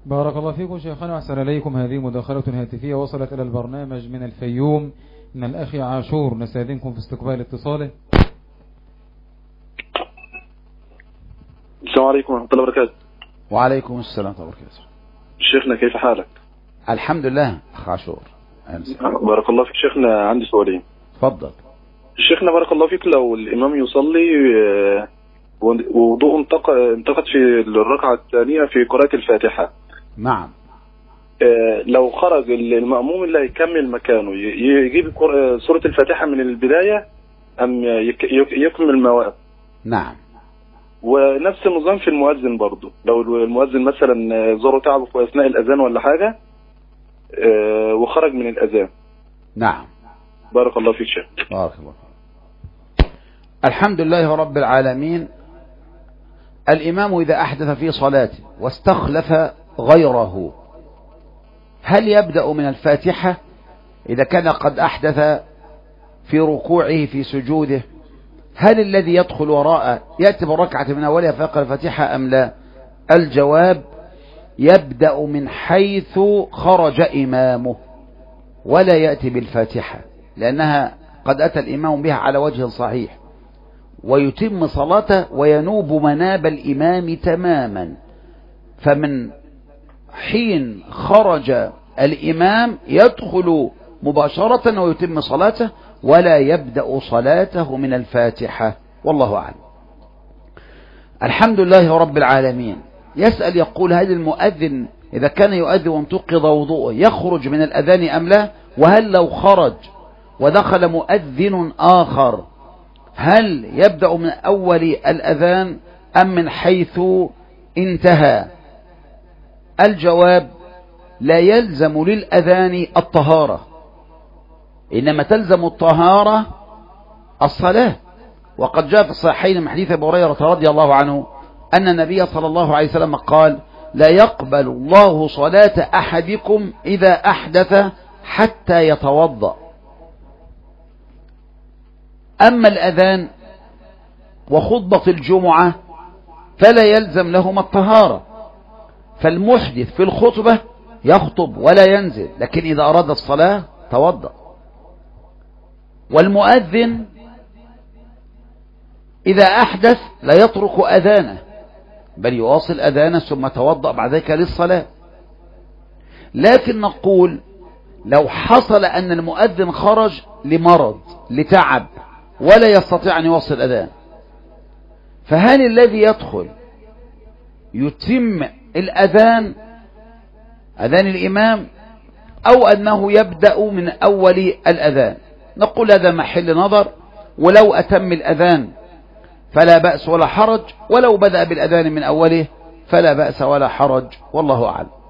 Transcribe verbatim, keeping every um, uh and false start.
بارك الله فيكم شيخنا وأحسن إليكم. هذه مداخلة هاتفية وصلت إلى البرنامج من الفيوم من الأخ عاشور، نستأذنكم في استقبال اتصاله. السلام عليكم ورحمة الله وبركاته. وعليكم السلام ورحمة الله وبركاته. شيخنا كيف حالك؟ الحمد لله أخ عاشور. بارك الله فيك شيخنا، عندي سؤالين. تفضل. شيخنا بارك الله فيك، لو الإمام يصلي ووضوء انتقد في الركعة الثانية في قراءة الفاتحة. نعم. لو خرج المأموم اللي هيكمل مكانه يجيب سورة الفاتحة من البداية أم يكمل ما وقف؟ نعم. ونفس النظام في المؤذن برضه، لو المؤذن مثلا زوره تعبه في أثناء الأذان ولا حاجة وخرج من الأذان. نعم. بارك الله فيك شيخ. بارك الله فيك. الحمد لله رب العالمين. الإمام إذا أحدث في صلاته واستخلف غيره، هل يبدأ من الفاتحة إذا كان قد أحدث في ركوعه في سجوده؟ هل الذي يدخل وراءه يأتي بالركعة من أولها فيقرأ الفاتحة أم لا؟ الجواب: يبدأ من حيث خرج إمامه ولا يأتي بالفاتحة، لأنها قد أتى الإمام بها على وجه صحيح، ويتم صلاته وينوب مناب الإمام تماما. فمن حين خرج الإمام يدخل مباشرة ويتم صلاته ولا يبدأ صلاته من الفاتحة، والله أعلم. الحمد لله رب العالمين. يسأل يقول: هل المؤذن إذا كان يؤذن وانتقض وضوءه يخرج من الأذان أم لا؟ وهل لو خرج ودخل مؤذن آخر هل يبدأ من أول الأذان أم من حيث انتهى؟ الجواب: لا يلزم للأذان الطهارة، إنما تلزم الطهارة الصلاة. وقد جاء في الصحيحين من حديث أبي هريرة رضي الله عنه أن النبي صلى الله عليه وسلم قال: لا يقبل الله صلاة أحدكم إذا أحدث حتى يتوضأ. أما الأذان وخطبة الجمعة فلا يلزم لهما الطهارة، فالمحدث في الخطبة يخطب ولا ينزل، لكن إذا أراد الصلاة توضأ. والمؤذن إذا أحدث لا يترك أذانه بل يواصل أذانه ثم توضأ بعد ذلك للصلاة. لكن نقول: لو حصل أن المؤذن خرج لمرض لتعب ولا يستطيع أن يواصل أذان، فهل الذي يدخل يتم الأذان أذان الإمام أو أنه يبدأ من أول الأذان؟ نقول هذا محل نظر، ولو أتم الأذان فلا بأس ولا حرج، ولو بدأ بالأذان من أوله فلا بأس ولا حرج، والله أعلم.